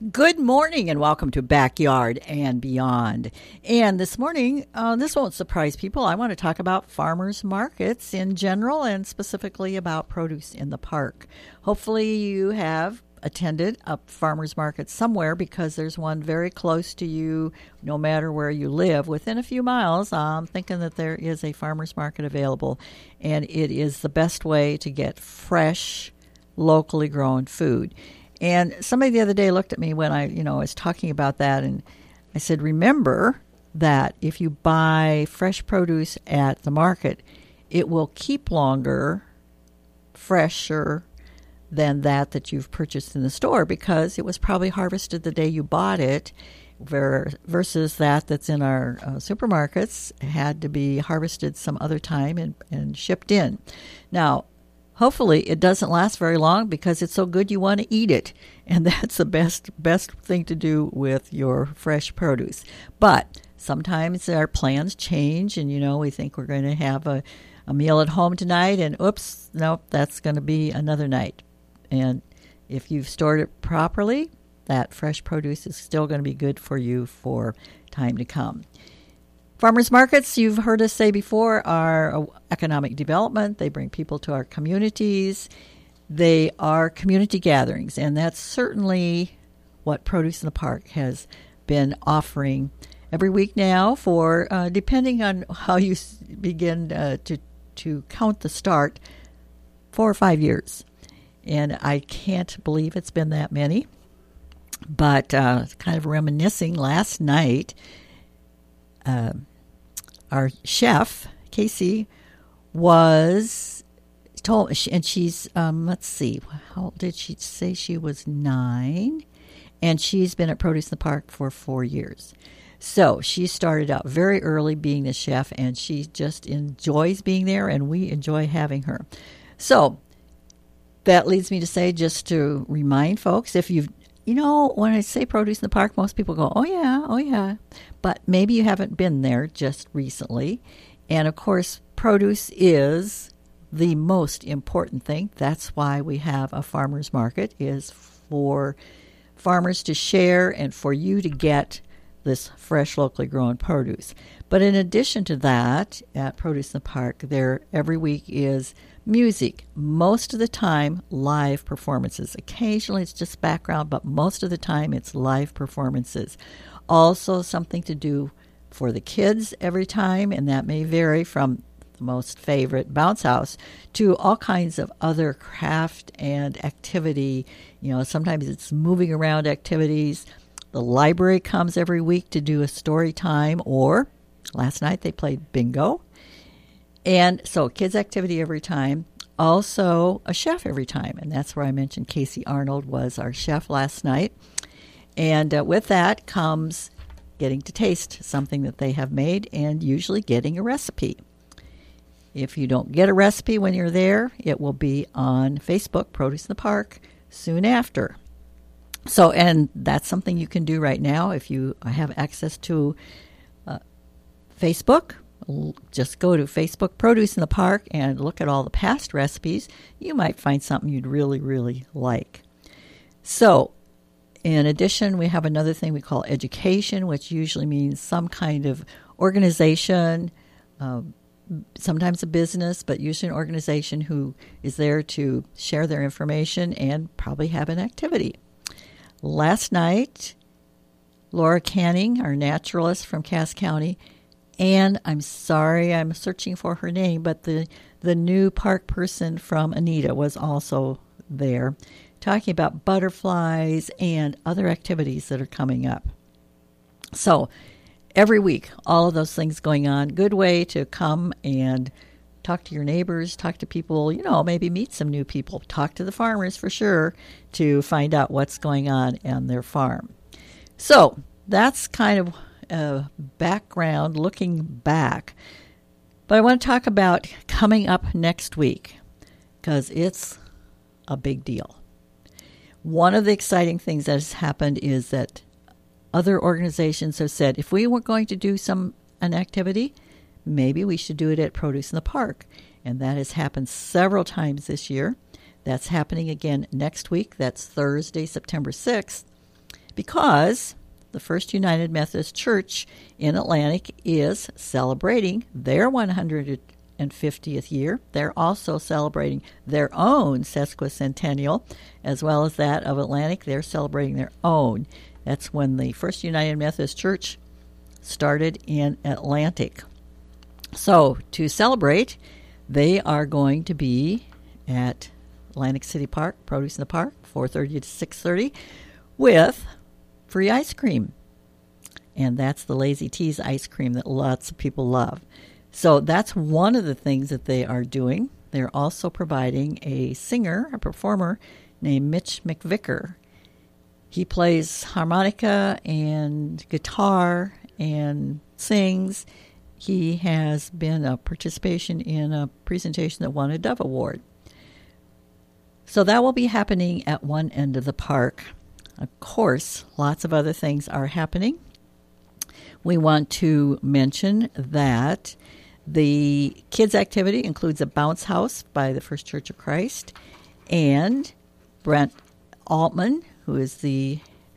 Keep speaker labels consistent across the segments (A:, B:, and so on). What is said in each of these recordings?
A: Good morning and welcome to Backyard and Beyond. And this morning, this won't surprise people. I want to talk about farmers markets in general and specifically about produce in the park. Hopefully you have attended a farmers market somewhere because there's one very close to you no matter where you live. Within a few miles, I'm thinking that there is a farmers market available, and it is the best way to get fresh, locally grown food. And somebody the other day looked at me when I was talking about that, and I said, remember that if you buy fresh produce at the market, it will keep longer, fresher than that you've purchased in the store because it was probably harvested the day you bought it versus that's in our supermarkets had to be harvested some other time and shipped in. Now, hopefully it doesn't last very long because it's so good you want to eat it. And that's the best thing to do with your fresh produce. But sometimes our plans change and, we think we're going to have a meal at home tonight and oops, nope, that's going to be another night. And if you've stored it properly, that fresh produce is still going to be good for you for time to come. Farmers markets, you've heard us say before, are economic development. They bring people to our communities. They are community gatherings, and that's certainly what Produce in the Park has been offering every week now for, depending on how you begin to count the start, 4 or 5 years. And I can't believe it's been that many. But kind of reminiscing, last night, our chef, Casey, was told, and she's, let's see, how old did she say? She was 9, and she's been at Produce in the Park for 4 years. So she started out very early being the chef, and she just enjoys being there, and we enjoy having her. So that leads me to say, just to remind folks, if you've, when I say Produce in the Park, most people go, oh yeah. But maybe you haven't been there just recently. And of course, produce is the most important thing. That's why we have a farmer's market, is for farmers to share and for you to get this fresh, locally grown produce. But in addition to that, at Produce in the Park, there every week is music. Most of the time, live performances. Occasionally, it's just background, but most of the time, it's live performances. Also, something to do for the kids every time, and that may vary from the most favorite bounce house to all kinds of other craft and activity. Sometimes it's moving around activities. The library comes every week to do a story time, or last night they played bingo. And so kids' activity every time. Also a chef every time. And that's where I mentioned Casey Arnold was our chef last night. And with that comes getting to taste something that they have made and usually getting a recipe. If you don't get a recipe when you're there, it will be on Facebook, Produce in the Park, soon after. So, and that's something you can do right now if you have access to Facebook. Just go to Facebook Produce in the Park and look at all the past recipes. You might find something you'd really, really like. So, in addition, we have another thing we call education, which usually means some kind of organization, sometimes a business, but usually an organization who is there to share their information and probably have an activity. Last night, Laura Canning, our naturalist from Cass County, and I'm sorry, I'm searching for her name, but the new park person from Anita was also there, talking about butterflies and other activities that are coming up. So every week, all of those things going on. Good way to come and talk to your neighbors, talk to people, maybe meet some new people, talk to the farmers for sure to find out what's going on their farm. So that's kind of background, looking back. But I want to talk about coming up next week because it's a big deal. One of the exciting things that has happened is that other organizations have said, if we were going to do an activity, maybe we should do it at Produce in the Park. And that has happened several times this year. That's happening again next week. That's Thursday, September 6th. because the First United Methodist Church in Atlantic is celebrating their 150th year. They're also celebrating their own sesquicentennial, as well as that of Atlantic. They're celebrating their own. That's when the First United Methodist Church started in Atlantic. So to celebrate, they are going to be at Atlantic City Park, Produce in the Park, 4:30 to 6:30, with free ice cream. And that's the Lazy Teas ice cream that lots of people love. So that's one of the things that they are doing. They're also providing a singer, a performer named Mitch McVicker. He plays harmonica and guitar and sings. He has been a participation in a presentation that won a Dove Award. So that will be happening at one end of the park. Of course, lots of other things are happening. We want to mention that the kids' activity includes a bounce house by the First Church of Christ, and Brent Altman, who is the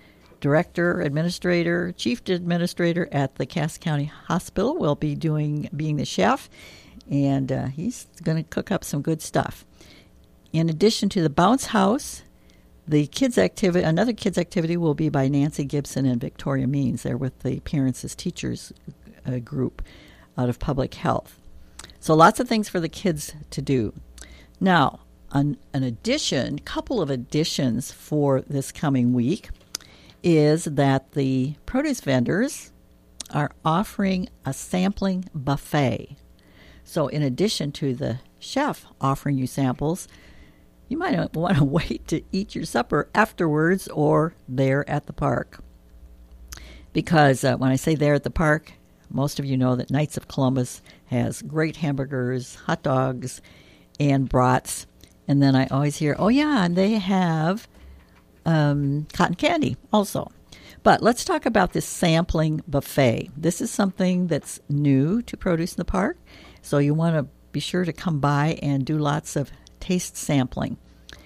A: chief administrator at the Cass County Hospital, will be being the chef, and he's going to cook up some good stuff. In addition to the bounce house, another kids' activity will be by Nancy Gibson and Victoria Means. They're with the Parents as Teachers group out of Public Health. So lots of things for the kids to do. Now, an addition, couple of additions for this coming week is that the produce vendors are offering a sampling buffet. So in addition to the chef offering you samples, you might want to wait to eat your supper afterwards or there at the park. Because when I say there at the park, most of you know that Knights of Columbus has great hamburgers, hot dogs, and brats. And then I always hear, oh yeah, and they have cotton candy also. But let's talk about this sampling buffet. This is something that's new to Produce in the Park, so you want to be sure to come by and do lots of taste sampling.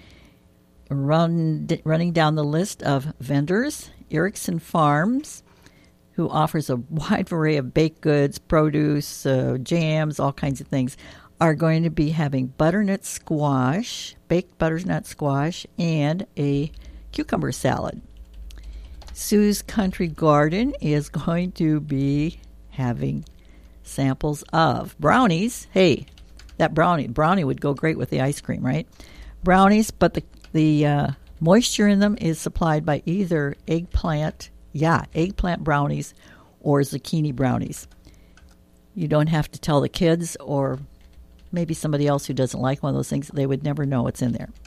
A: Running down the list of vendors, Erickson Farms, who offers a wide array of baked goods, produce, jams, all kinds of things, are going to be having butternut squash, baked butternut squash, and a cucumber salad. Sue's Country Garden is going to be having samples of brownies. Hey, that brownie would go great with the ice cream, right? Brownies, but the moisture in them is supplied by either eggplant brownies or zucchini brownies. You don't have to tell the kids, or maybe somebody else who doesn't like one of those things. They would never know what's in there.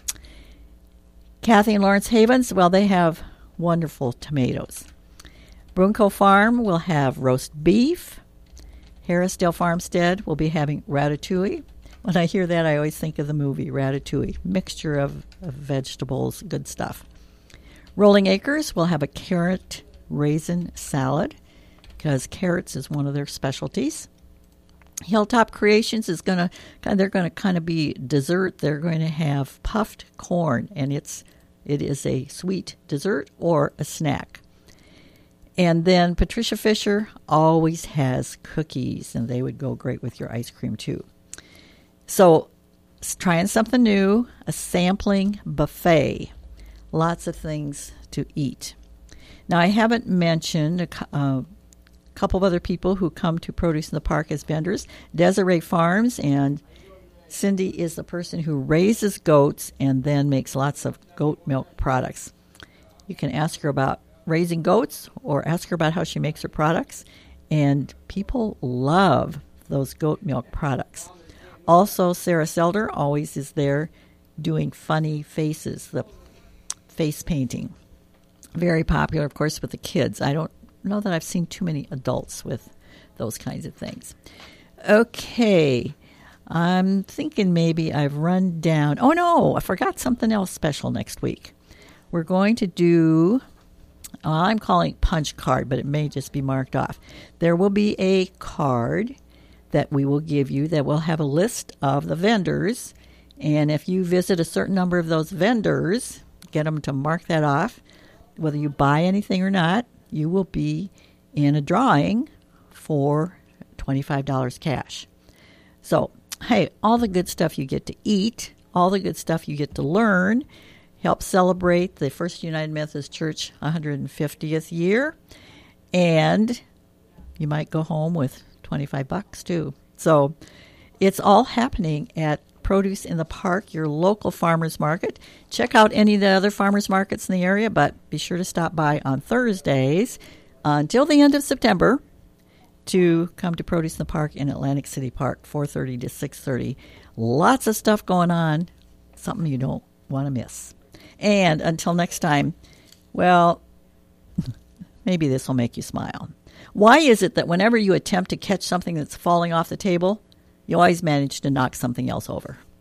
A: Kathy and Lawrence Havens, well, they have wonderful tomatoes. Brunco Farm will have roast beef. Harrisdale Farmstead will be having ratatouille. When I hear that, I always think of the movie Ratatouille. Mixture of vegetables, good stuff. Rolling Acres will have a carrot raisin salad because carrots is one of their specialties. Hilltop Creations is they're going to kind of be dessert. They're going to have puffed corn, and it is a sweet dessert or a snack. And then Patricia Fisher always has cookies, and they would go great with your ice cream too. So trying something new, a sampling buffet, lots of things to eat. Now, I haven't mentioned a couple of other people who come to Produce in the Park as vendors. Desiree Farms, and Cindy is the person who raises goats and then makes lots of goat milk products. You can ask her about raising goats or ask her about how she makes her products, and people love those goat milk products. Also, Sarah Selder always is there doing funny faces, the face painting. Very popular, of course, with the kids. I don't know that I've seen too many adults with those kinds of things. Okay, I'm thinking maybe I've run down. Oh, no, I forgot something else special next week. We're going to do, I'm calling it punch card, but it may just be marked off. There will be a card that we will give you that will have a list of the vendors, and if you visit a certain number of those vendors, get them to mark that off, whether you buy anything or not, you will be in a drawing for $25 cash. So, hey, all the good stuff you get to eat, all the good stuff you get to learn, help celebrate the First United Methodist Church 150th year, and you might go home with $25 too. So it's all happening at Produce in the Park, your local farmers market. Check out any of the other farmers markets in the area, but be sure to stop by on Thursdays until the end of September to come to Produce in the Park in Atlantic City Park, 4:30 to 6:30. Lots of stuff going on, something you don't want to miss. And until next time, well, maybe this will make you smile. Why is it that whenever you attempt to catch something that's falling off the table, you always manage to knock something else over?